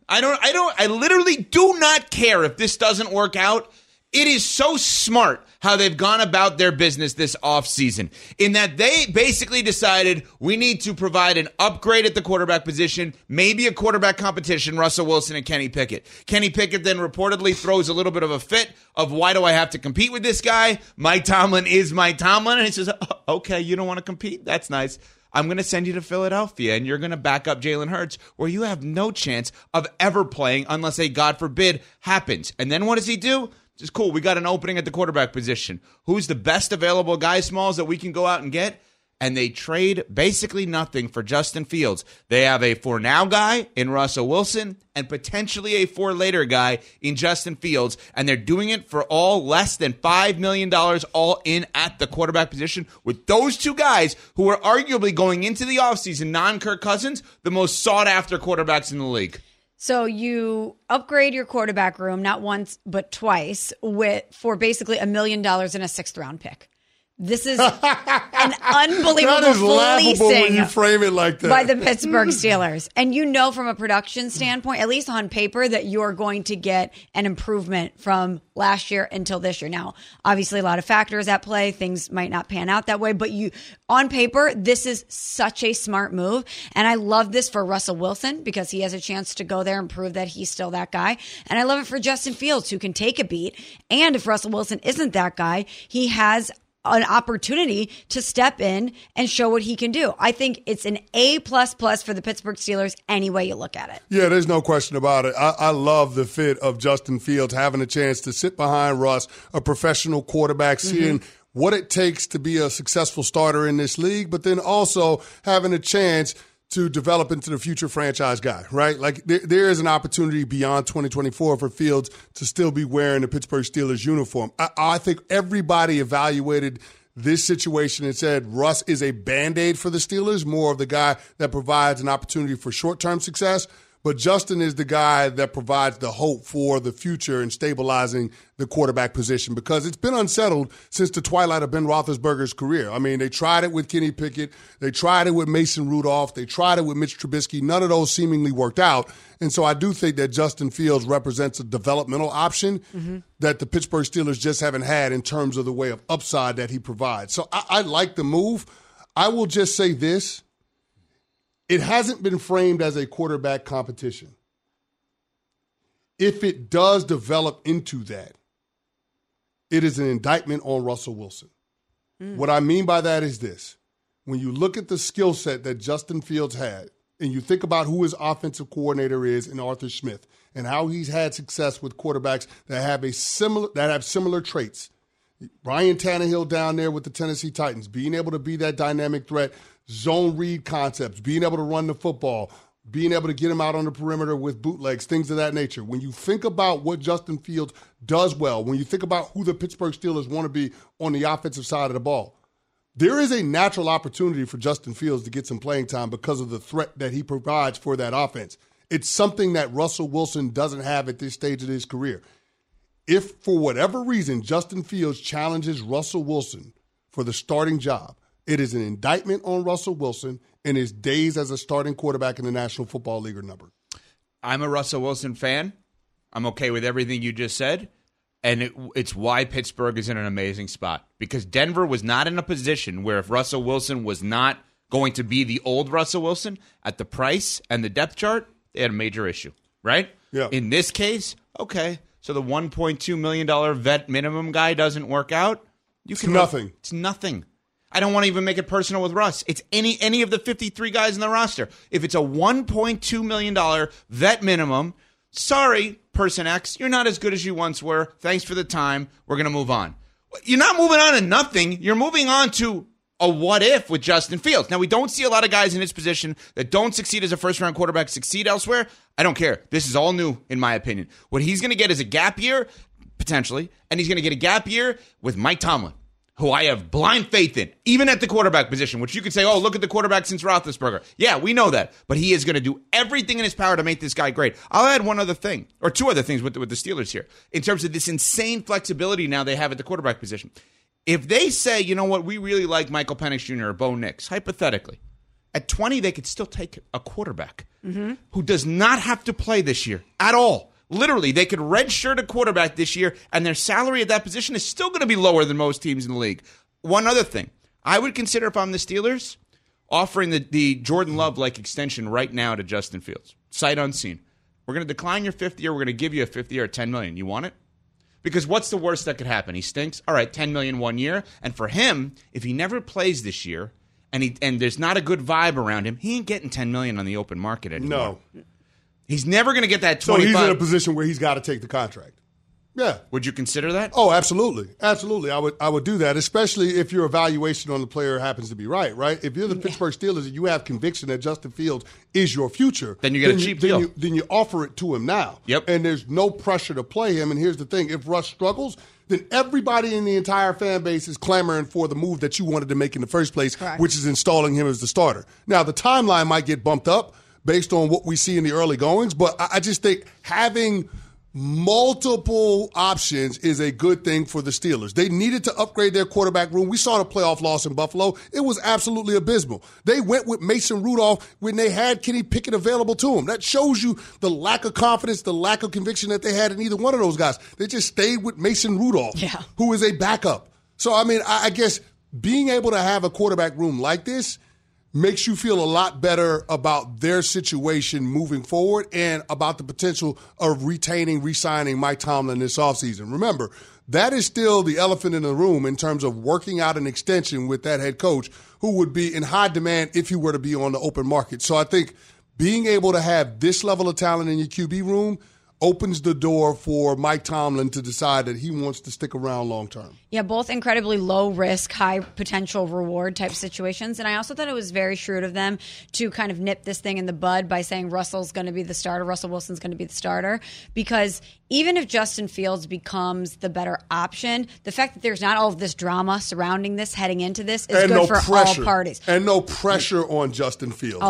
Speaker 3: I literally do not care if this doesn't work out. It is so smart how they've gone about their business this offseason, in that they basically decided we need to provide an upgrade at the quarterback position, maybe a quarterback competition, Russell Wilson and Kenny Pickett. Kenny Pickett then reportedly throws a little bit of a fit of, why do I have to compete with this guy? Mike Tomlin is Mike Tomlin. And he says, okay, you don't want to compete? That's nice. I'm going to send you to Philadelphia, and you're going to back up Jalen Hurts, where you have no chance of ever playing unless a, God forbid, happens. And then what does he do? Just cool. We got an opening at the quarterback position. Who's the best available guy, Smalls, that we can go out and get? And they trade basically nothing for Justin Fields. They have a for now guy in Russell Wilson and potentially a for later guy in Justin Fields. And they're doing it for all less than $5 million all in at the quarterback position, with those two guys who are arguably going into the offseason, non-Kirk Cousins, the most sought-after quarterbacks in the league.
Speaker 5: So you upgrade your quarterback room not once but twice for basically $1 million and a sixth-round pick. This is an unbelievable
Speaker 4: that is laughable when
Speaker 5: fleecing
Speaker 4: you frame it like that.
Speaker 5: by the Pittsburgh Steelers. And you know from a production standpoint, at least on paper, that you're going to get an improvement from last year until this year. Now, obviously, a lot of factors at play. Things might not pan out that way. But on paper, this is such a smart move. And I love this for Russell Wilson because he has a chance to go there and prove that he's still that guy. And I love it for Justin Fields, who can take a beat. And if Russell Wilson isn't that guy, he has an opportunity to step in and show what he can do. I think it's an A++ for the Pittsburgh Steelers any way you look at it.
Speaker 4: Yeah, there's no question about it. I love the fit of Justin Fields having a chance to sit behind Russ, a professional quarterback, seeing what it takes to be a successful starter in this league, but then also having a chance to develop into the future franchise guy, right? Like there is an opportunity beyond 2024 for Fields to still be wearing the Pittsburgh Steelers uniform. I think everybody evaluated this situation and said Russ is a Band-Aid for the Steelers, more of the guy that provides an opportunity for short-term success. But Justin is the guy that provides the hope for the future and stabilizing the quarterback position, because it's been unsettled since the twilight of Ben Roethlisberger's career. I mean, they tried it with Kenny Pickett. They tried it with Mason Rudolph. They tried it with Mitch Trubisky. None of those seemingly worked out. And so I do think that Justin Fields represents a developmental option that the Pittsburgh Steelers just haven't had in terms of the way of upside that he provides. So I like the move. I will just say this. It hasn't been framed as a quarterback competition. If it does develop into that, it is an indictment on Russell Wilson. What I mean by that is this. When you look at the skill set that Justin Fields had, and you think about who his offensive coordinator is in Arthur Smith, and how he's had success with quarterbacks that have similar traits. Ryan Tannehill down there with the Tennessee Titans, being able to be that dynamic threat, zone read concepts, being able to run the football, being able to get him out on the perimeter with bootlegs, things of that nature. When you think about what Justin Fields does well, when you think about who the Pittsburgh Steelers want to be on the offensive side of the ball, there is a natural opportunity for Justin Fields to get some playing time because of the threat that he provides for that offense. It's something that Russell Wilson doesn't have at this stage of his career. If, for whatever reason, Justin Fields challenges Russell Wilson for the starting job, it is an indictment on Russell Wilson and his days as a starting quarterback in the National Football League are numbered.
Speaker 3: I'm a Russell Wilson fan. I'm okay with everything you just said. And it's why Pittsburgh is in an amazing spot. Because Denver was not in a position where if Russell Wilson was not going to be the old Russell Wilson at the price and the depth chart, they had a major issue, right?
Speaker 4: Yeah.
Speaker 3: In this case, okay, so the $1.2 million vet minimum guy doesn't work out.
Speaker 4: It's nothing.
Speaker 3: It's nothing. I don't want to even make it personal with Russ. It's any of the 53 guys in the roster. If it's a $1.2 million vet minimum, sorry, person X, you're not as good as you once were. Thanks for the time. We're going to move on. You're not moving on to nothing. You're moving on to a what if with Justin Fields. Now, we don't see a lot of guys in his position that don't succeed as a first-round quarterback succeed elsewhere. I don't care. This is all new, in my opinion. What he's going to get is a gap year, potentially, and he's going to get a gap year with Mike Tomlin, who I have blind faith in, even at the quarterback position, which you could say, oh, look at the quarterback since Roethlisberger. Yeah, we know that. But he is going to do everything in his power to make this guy great. I'll add one other thing, or two other things with the Steelers here, in terms of this insane flexibility now they have at the quarterback position. If they say, you know what, we really like Michael Penix Jr. or Bo Nix, hypothetically, at 20, they could still take a quarterback who does not have to play this year at all. Literally, they could redshirt a quarterback this year, and their salary at that position is still going to be lower than most teams in the league. One other thing, I would consider if I'm the Steelers, offering the Jordan Love-like extension right now to Justin Fields. Sight unseen. We're going to decline your fifth year. We're going to give you a fifth year at $10 million. You want it? Because what's the worst that could happen? He stinks. All right, $10 million 1 year. And for him, if he never plays this year and there's not a good vibe around him, he ain't getting $10 million on the open market anymore. No. He's never going to get that 25.
Speaker 4: So he's in a position where he's got to take the contract. Yeah.
Speaker 3: Would you consider that?
Speaker 4: Oh, absolutely. Absolutely. I would do that, especially if your evaluation on the player happens to be right? If you're the Pittsburgh Steelers and you have conviction that Justin Fields is your future,
Speaker 3: then you get a cheap deal.
Speaker 4: Then you offer it to him now.
Speaker 3: Yep.
Speaker 4: And there's no pressure to play him. And here's the thing. If Russ struggles, then everybody in the entire fan base is clamoring for the move that you wanted to make in the first place,
Speaker 5: Correct.
Speaker 4: Which is installing him as the starter. Now, the timeline might get bumped up based on what we see in the early goings, but I just think having multiple options is a good thing for the Steelers. They needed to upgrade their quarterback room. We saw the playoff loss in Buffalo. It was absolutely abysmal. They went with Mason Rudolph when they had Kenny Pickett available to them. That shows you the lack of confidence, the lack of conviction that they had in either one of those guys. They just stayed with Mason Rudolph, who is a backup. So, I mean, I guess being able to have a quarterback room like this makes you feel a lot better about their situation moving forward and about the potential of re-signing Mike Tomlin this offseason. Remember, that is still the elephant in the room in terms of working out an extension with that head coach who would be in high demand if he were to be on the open market. So I think being able to have this level of talent in your QB room opens the door for Mike Tomlin to decide that he wants to stick around long term.
Speaker 5: Yeah, both incredibly low risk, high potential reward type situations. And I also thought it was very shrewd of them to kind of nip this thing in the bud by saying Russell's going to be the starter, Russell Wilson's going to be the starter. Because even if Justin Fields becomes the better option, the fact that there's not all of this drama surrounding this heading into this is good for all parties.
Speaker 4: And no pressure on Justin Fields.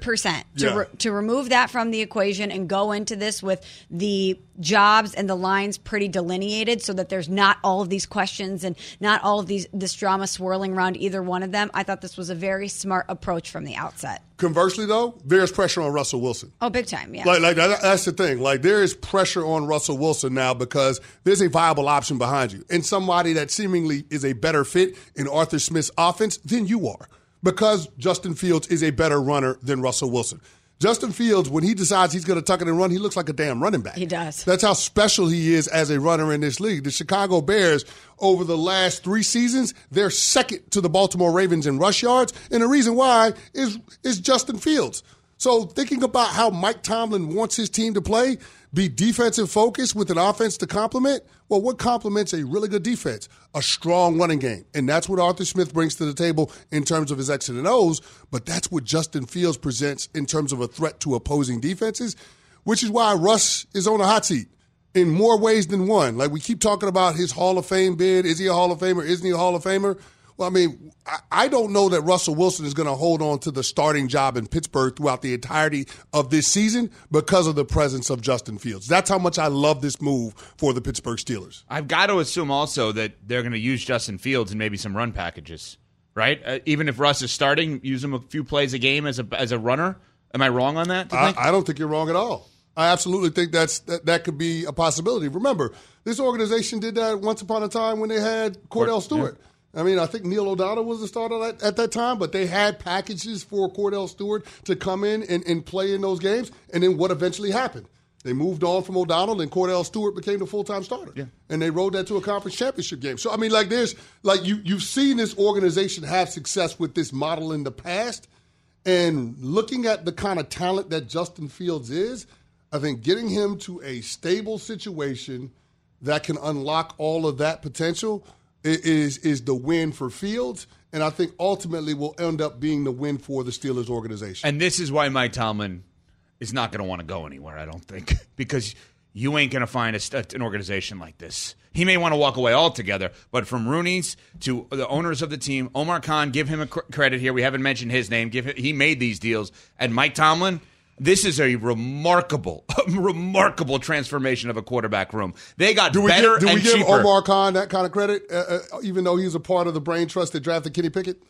Speaker 5: 100%. To remove that from the equation and go into this with the jobs and the lines pretty delineated so that there's not all of these questions and not all of this drama swirling around either one of them. I thought this was a very smart approach from the outset.
Speaker 4: Conversely, though, there's pressure on Russell Wilson.
Speaker 5: Oh, big time, yeah.
Speaker 4: Like that's the thing. Like, there is pressure on Russell Wilson now because there's a viable option behind you and somebody that seemingly is a better fit in Arthur Smith's offense than you are because Justin Fields is a better runner than Russell Wilson. Justin Fields, when he decides he's going to tuck it and run, he looks like a damn running back.
Speaker 5: He does.
Speaker 4: That's how special he is as a runner in this league. The Chicago Bears, over the last 3 seasons, they're second to the Baltimore Ravens in rush yards, and the reason why is Justin Fields. So thinking about how Mike Tomlin wants his team to play, be defensive focused with an offense to complement. Well, what complements a really good defense? A strong running game. And that's what Arthur Smith brings to the table in terms of his X's and O's, but that's what Justin Fields presents in terms of a threat to opposing defenses, which is why Russ is on the hot seat in more ways than one. Like, we keep talking about his Hall of Fame bid. Is he a Hall of Famer? Isn't he a Hall of Famer? Well, I mean, I don't know that Russell Wilson is going to hold on to the starting job in Pittsburgh throughout the entirety of this season because of the presence of Justin Fields. That's how much I love this move for the Pittsburgh Steelers.
Speaker 3: I've got to assume also that they're going to use Justin Fields in maybe some run packages, right? Even if Russ is starting, use him a few plays a game as a runner. Am I wrong on that?
Speaker 4: I don't think you're wrong at all. I absolutely think that could be a possibility. Remember, this organization did that once upon a time when they had Cordell Stewart. Yeah. I mean, I think Neil O'Donnell was the starter at that time, but they had packages for Cordell Stewart to come in and play in those games. And then what eventually happened? They moved on from O'Donnell, and Cordell Stewart became the full-time starter. Yeah. And they rode that to a conference championship game. So, I mean, you've seen this organization have success with this model in the past. And looking at the kind of talent that Justin Fields is, I think getting him to a stable situation that can unlock all of that potential is the win for Fields, and I think ultimately will end up being the win for the Steelers organization.
Speaker 3: And this is why Mike Tomlin is not going to want to go anywhere, I don't think, because you ain't going to find an organization like this. He may want to walk away altogether, but from Rooney's to the owners of the team, Omar Khan, give him a credit here. We haven't mentioned his name. He made these deals. And Mike Tomlin, this is a remarkable transformation of a quarterback room. They got better and cheaper. Do we give
Speaker 4: Omar Khan that kind of credit, even though he's a part of the brain trust that drafted Kenny Pickett?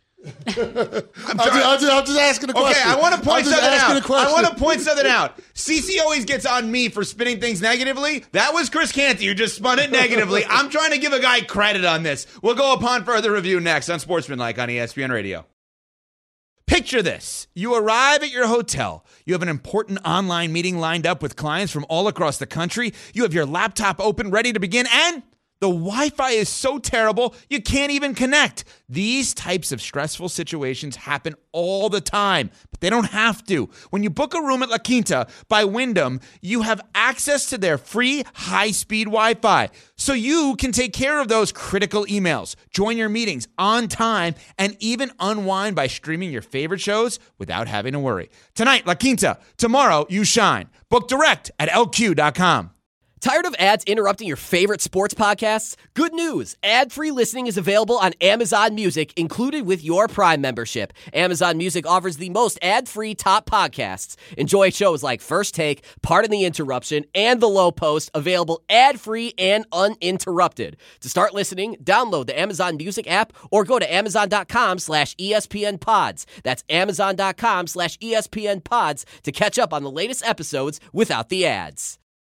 Speaker 4: I'm just asking a question.
Speaker 3: Okay, I want to point something out. CC always gets on me for spinning things negatively. That was Chris Canty who just spun it negatively. I'm trying to give a guy credit on this. We'll go upon further review next on Sportsmanlike on ESPN Radio. Picture this. You arrive at your hotel. You have an important online meeting lined up with clients from all across the country. You have your laptop open, ready to begin, and the Wi-Fi is so terrible, you can't even connect. These types of stressful situations happen all the time, but they don't have to. When you book a room at La Quinta by Wyndham, you have access to their free high-speed Wi-Fi, so you can take care of those critical emails, join your meetings on time, and even unwind by streaming your favorite shows without having to worry. Tonight, La Quinta. Tomorrow, you shine. Book direct at LQ.com.
Speaker 10: Tired of ads interrupting your favorite sports podcasts? Good news! Ad-free listening is available on Amazon Music, included with your Prime membership. Amazon Music offers the most ad-free top podcasts. Enjoy shows like First Take, Pardon the Interruption, and The Low Post, available ad-free and uninterrupted. To start listening, download the Amazon Music app or go to amazon.com/ESPNpods. That's amazon.com/ESPNpods to catch up on the latest episodes without the ads.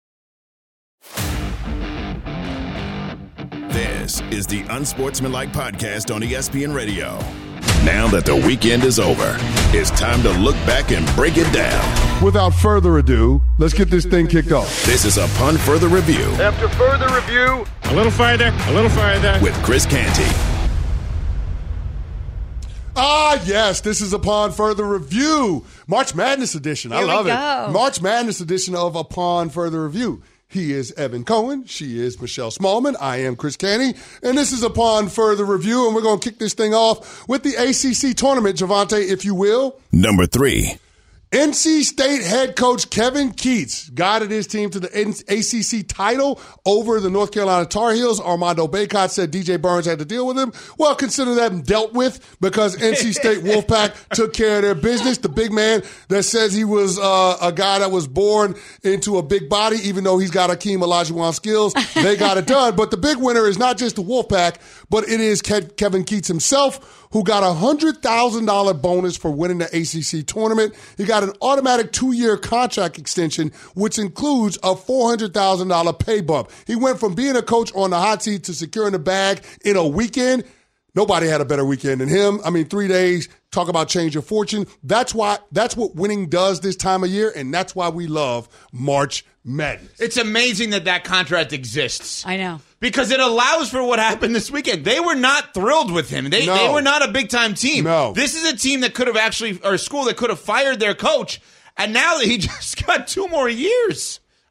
Speaker 1: This is the Unsportsmanlike Podcast on ESPN Radio. Now that the weekend is over, it's time to look back and break it down.
Speaker 4: Without further ado, let's get this thing kicked off.
Speaker 1: This is Upon Further Review.
Speaker 11: After further review, a little farther.
Speaker 1: With Chris Canty.
Speaker 4: Yes, this is Upon Further Review. March Madness edition. I love it. March Madness edition of Upon Further Review. He is Evan Cohen. She is Michelle Smallman. I am Chris Canty. And this is Upon Further Review. And we're going to kick this thing off with the ACC tournament, Javante, if you will.
Speaker 1: Number 3.
Speaker 4: NC State head coach Kevin Keatts guided his team to the ACC title over the North Carolina Tar Heels. Armando Bacot said DJ Burns had to deal with him. Well, consider that dealt with because NC State Wolfpack took care of their business. The big man that says he was a guy that was born into a big body, even though he's got Akeem Olajuwon skills, they got it done. But the big winner is not just the Wolfpack, but it is Kevin Keatts himself, who got a $100,000 bonus for winning the ACC tournament. He got an automatic 2-year contract extension, which includes a $400,000 pay bump. He went from being a coach on the hot seat to securing the bag in a weekend. Nobody had a better weekend than him. I mean, 3 days, talk about change of fortune. That's what winning does this time of year, and that's why we love March Madness.
Speaker 3: It's amazing that contract exists.
Speaker 5: I know.
Speaker 3: Because it allows for what happened this weekend. They were not thrilled with him. They were not a big-time team.
Speaker 4: No.
Speaker 3: This is a team that could have or a school that could have fired their coach, and now he just got 2 more years.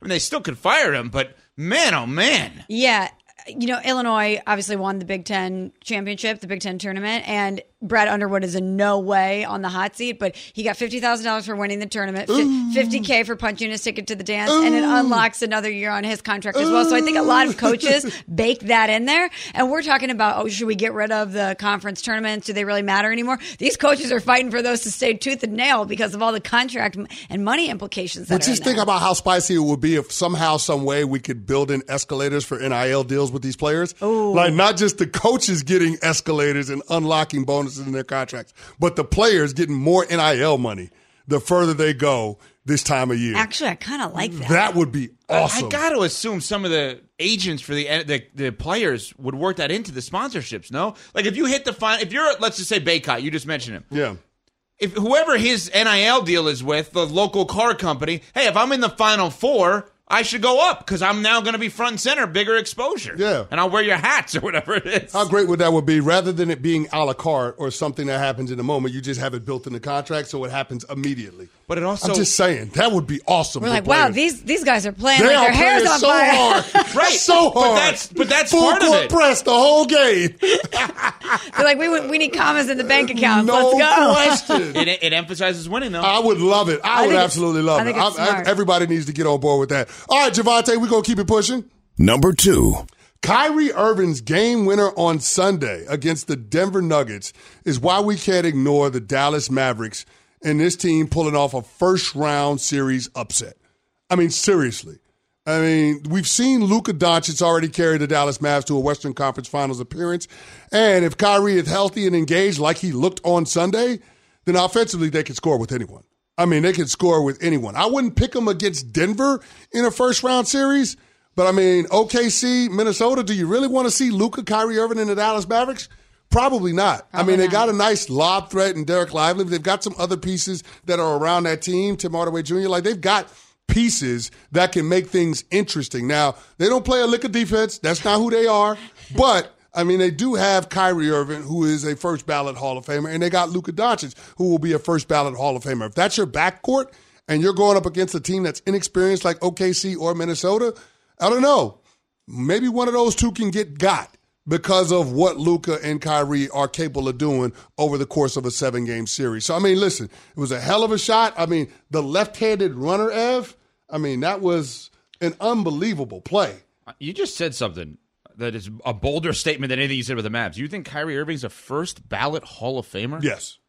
Speaker 3: I mean, they still could fire him, but man, oh man.
Speaker 5: Yeah. Illinois obviously won the Big Ten championship, the Big Ten tournament, and Brad Underwood is in no way on the hot seat, but he got $50,000 for winning the tournament, $50K for punching his ticket to the dance, and it unlocks another year on his contract as well. So I think a lot of coaches bake that in there. And we're talking about, should we get rid of the conference tournaments? Do they really matter anymore? These coaches are fighting for those to stay tooth and nail because of all the contract and money implications.
Speaker 4: But just think about how spicy it would be if somehow, some way we could build in escalators for NIL deals with these players.
Speaker 5: Ooh.
Speaker 4: Like not just the coaches getting escalators and unlocking bonuses in their contracts, but the players getting more NIL money the further they go this time of year.
Speaker 5: Actually, I kind of like that.
Speaker 4: That would be awesome.
Speaker 3: I got to assume some of the agents for the players would work that into the sponsorships, no? Like if you hit the final, if you're, let's just say Baycott, you just mentioned him.
Speaker 4: Yeah.
Speaker 3: If whoever his NIL deal is with, the local car company, hey, if I'm in the Final Four, I should go up because I'm now going to be front and center, bigger exposure.
Speaker 4: Yeah.
Speaker 3: And I'll wear your hats or whatever it is.
Speaker 4: How great would that would be? Rather than it being a la carte or something that happens in a moment, you just have it built in the contract so it happens immediately.
Speaker 3: But it also,
Speaker 4: I'm just saying, that would be awesome.
Speaker 5: We're like, wow, these guys are playing
Speaker 4: they
Speaker 5: like their hair's
Speaker 4: playing
Speaker 5: on
Speaker 4: so
Speaker 5: fire.
Speaker 4: hard.
Speaker 3: Right.
Speaker 4: So hard.
Speaker 3: But that's
Speaker 4: full
Speaker 3: part of
Speaker 4: court
Speaker 3: it.
Speaker 4: press the whole game.
Speaker 5: They're like, we need commas in the bank account.
Speaker 4: No
Speaker 5: Let's go.
Speaker 4: question.
Speaker 3: It emphasizes winning, though.
Speaker 4: I would love it. I would
Speaker 5: think
Speaker 4: absolutely love
Speaker 5: I think
Speaker 4: it.
Speaker 5: it's smart.
Speaker 4: Everybody needs to get on board with that. All right, Javante, we're going to keep it pushing.
Speaker 1: Number 2.
Speaker 4: Kyrie Irving's game winner on Sunday against the Denver Nuggets is why we can't ignore the Dallas Mavericks and this team pulling off a first-round series upset. I mean, seriously. I mean, we've seen Luka Doncic already carry the Dallas Mavs to a Western Conference Finals appearance. And if Kyrie is healthy and engaged like he looked on Sunday, then offensively they can score with anyone. I mean, they can score with anyone. I wouldn't pick them against Denver in a first-round series. But, I mean, OKC, Minnesota, do you really want to see Luka, Kyrie Irving, and the Dallas Mavericks? Probably not. They got a nice lob threat in Derek Lively. They've got some other pieces that are around that team, Tim Hardaway Jr. Like, they've got pieces that can make things interesting. Now, they don't play a lick of defense. That's not who they are. But, they do have Kyrie Irving, who is a first-ballot Hall of Famer, and they got Luka Doncic, who will be a first-ballot Hall of Famer. If that's your backcourt and you're going up against a team that's inexperienced like OKC or Minnesota, I don't know. Maybe one of those two can get got because of what Luka and Kyrie are capable of doing over the course of a 7-game series. So, listen, it was a hell of a shot. The left-handed runner, Ev, that was an unbelievable play.
Speaker 3: You just said something that is a bolder statement than anything you said with the Mavs. You think Kyrie Irving's a first-ballot Hall of Famer?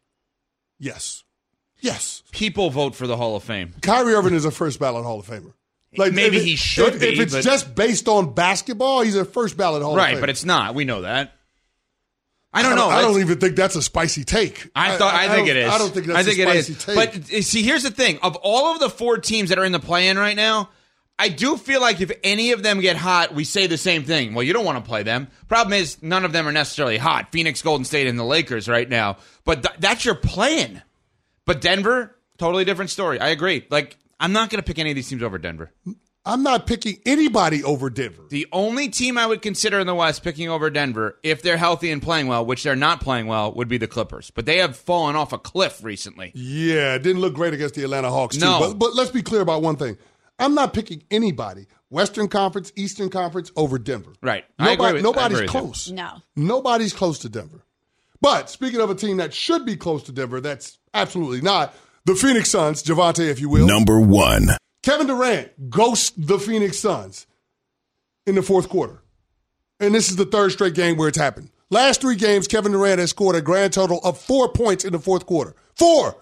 Speaker 4: Yes.
Speaker 3: People vote for the Hall of Fame.
Speaker 4: Kyrie Irving is a first-ballot Hall of Famer.
Speaker 3: Maybe he should be.
Speaker 4: If it's just based on basketball, he's a first-ballot Hall of Famer.
Speaker 3: Right, but it's not. We know that. I don't know.
Speaker 4: I don't even think that's a spicy take.
Speaker 3: I think it is.
Speaker 4: I don't think that's a spicy take.
Speaker 3: But see, here's the thing. Of all of the 4 teams that are in the play-in right now, I do feel like if any of them get hot, we say the same thing. Well, you don't want to play them. Problem is, none of them are necessarily hot. Phoenix, Golden State, and the Lakers right now. But that's your play-in. But Denver, totally different story. I agree. I'm not going to pick any of these teams over Denver.
Speaker 4: I'm not picking anybody over Denver.
Speaker 3: The only team I would consider in the West picking over Denver, if they're healthy and playing well, which they're not playing well, would be the Clippers. But they have fallen off a cliff recently.
Speaker 4: Yeah, it didn't look great against the Atlanta Hawks, too.
Speaker 3: No.
Speaker 4: But let's be clear about one thing. I'm not picking anybody, Western Conference, Eastern Conference, over Denver.
Speaker 3: Right.
Speaker 4: Nobody's close.
Speaker 5: No.
Speaker 4: Nobody's close to Denver. But speaking of a team that should be close to Denver, that's absolutely not. The Phoenix Suns, Javante, if you will.
Speaker 1: Number 1.
Speaker 4: Kevin Durant ghosts the Phoenix Suns in the fourth quarter. And this is the 3rd straight game where it's happened. Last 3 games, Kevin Durant has scored a grand total of 4 points in the fourth quarter. 4.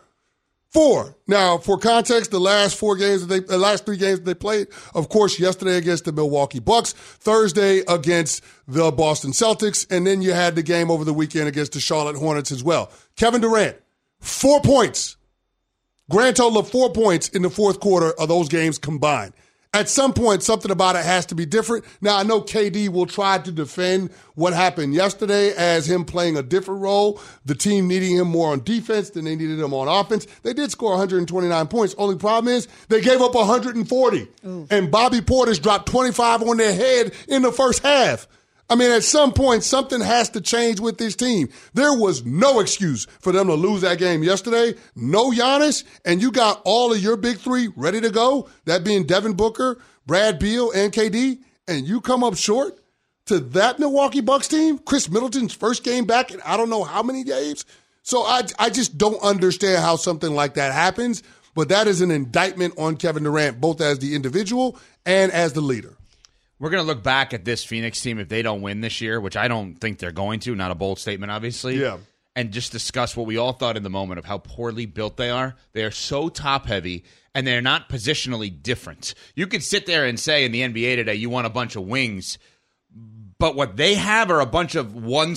Speaker 4: Now, for context, the last 3 games that they played, of course, yesterday against the Milwaukee Bucks, Thursday against the Boston Celtics, and then you had the game over the weekend against the Charlotte Hornets as well. Kevin Durant, 4 points. Grand total of 4 points in the fourth quarter of those games combined. At some point, something about it has to be different. Now, I know KD will try to defend what happened yesterday as him playing a different role, the team needing him more on defense than they needed him on offense. They did score 129 points. Only problem is they gave up 140. And Bobby Portis dropped 25 on their head in the first half. At some point, something has to change with this team. There was no excuse for them to lose that game yesterday. No Giannis, and you got all of your big 3 ready to go, that being Devin Booker, Brad Beal and KD, and you come up short to that Milwaukee Bucks team, Chris Middleton's first game back in I don't know how many games. So I just don't understand how something like that happens, but that is an indictment on Kevin Durant, both as the individual and as the leader.
Speaker 3: We're going to look back at this Phoenix team if they don't win this year, which I don't think they're going to, not a bold statement, obviously.
Speaker 4: Yeah.
Speaker 3: And just discuss what we all thought in the moment of how poorly built they are. They are so top-heavy, and they're not positionally different. You could sit there and say in the NBA today, you want a bunch of wings, but what they have are a bunch of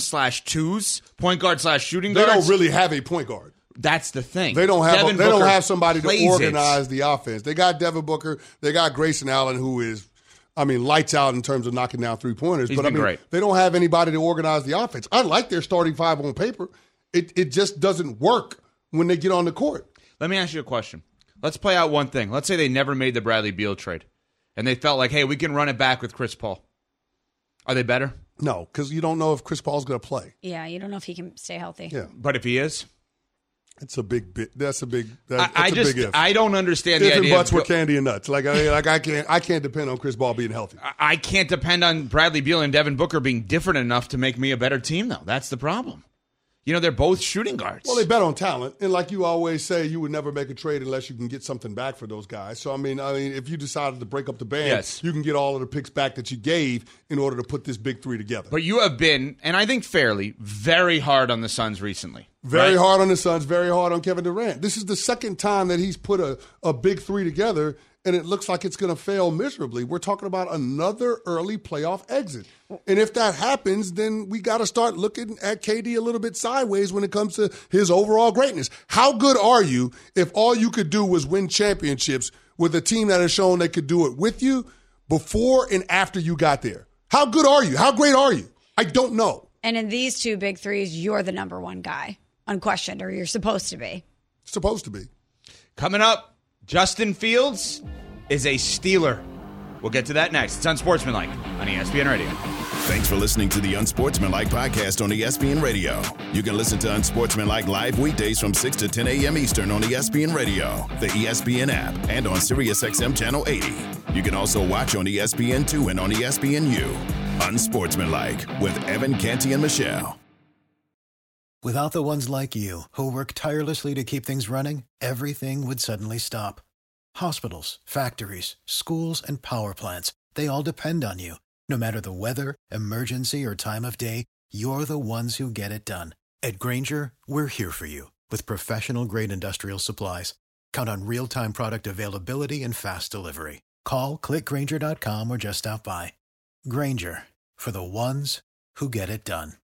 Speaker 3: 1/2s, point guard / shooting guards.
Speaker 4: They don't really have a point guard.
Speaker 3: That's the thing.
Speaker 4: They don't have somebody to organize
Speaker 3: it.
Speaker 4: the offense. They got Devin Booker. They got Grayson Allen, who is, lights out in terms of knocking down three-pointers.
Speaker 3: He's been great.
Speaker 4: They don't have anybody to organize the offense. I like their starting five on paper. It just doesn't work when they get on the court.
Speaker 3: Let me ask you a question. Let's play out one thing. Let's say they never made the Bradley Beal trade, and they felt like, hey, we can run it back with Chris Paul. Are they better?
Speaker 4: No, because you don't know if Chris Paul's going to play.
Speaker 5: Yeah, you don't know if he can stay healthy.
Speaker 4: Yeah,
Speaker 3: but if he is,
Speaker 4: it's a big bit. That's a big.
Speaker 3: Big if. I don't understand
Speaker 4: if
Speaker 3: the idea.
Speaker 4: If and buts were candy and nuts. I can't depend on Chris Paul being healthy.
Speaker 3: I can't depend on Bradley Beal and Devin Booker being different enough to make me a better team, though. That's the problem. They're both shooting guards.
Speaker 4: Well, they bet on talent. And like you always say, you would never make a trade unless you can get something back for those guys. So, if you decided to break up the band,
Speaker 3: yes,
Speaker 4: you can get all of the picks back that you gave in order to put this big three together.
Speaker 3: But you have been, and I think fairly, very hard on the Suns recently.
Speaker 4: Very hard on the Suns, very hard on Kevin Durant. This is the second time that he's put a big three together, and it looks like it's going to fail miserably. We're talking about another early playoff exit. And if that happens, then we got to start looking at KD a little bit sideways when it comes to his overall greatness. How good are you if all you could do was win championships with a team that has shown they could do it with you before and after you got there? How good are you? How great are you? I don't know.
Speaker 5: And in these two big threes, you're the number one guy, unquestioned, or you're supposed to be.
Speaker 4: Supposed to be.
Speaker 3: Coming up, Justin Fields is a Steeler. We'll get to that next. It's Unsportsmanlike on ESPN Radio.
Speaker 1: Thanks for listening to the Unsportsmanlike podcast on ESPN Radio. You can listen to Unsportsmanlike live weekdays from 6 to 10 a.m. Eastern on ESPN Radio, the ESPN app, and on SiriusXM Channel 80. You can also watch on ESPN2 and on ESPNU. Unsportsmanlike with Evan Canty and Michelle.
Speaker 12: Without the ones like you, who work tirelessly to keep things running, everything would suddenly stop. Hospitals, factories, schools, and power plants, they all depend on you. No matter the weather, emergency, or time of day, you're the ones who get it done. At Grainger, we're here for you with professional-grade industrial supplies. Count on real-time product availability and fast delivery. Call, click Grainger.com, or just stop by. Grainger, for the ones who get it done.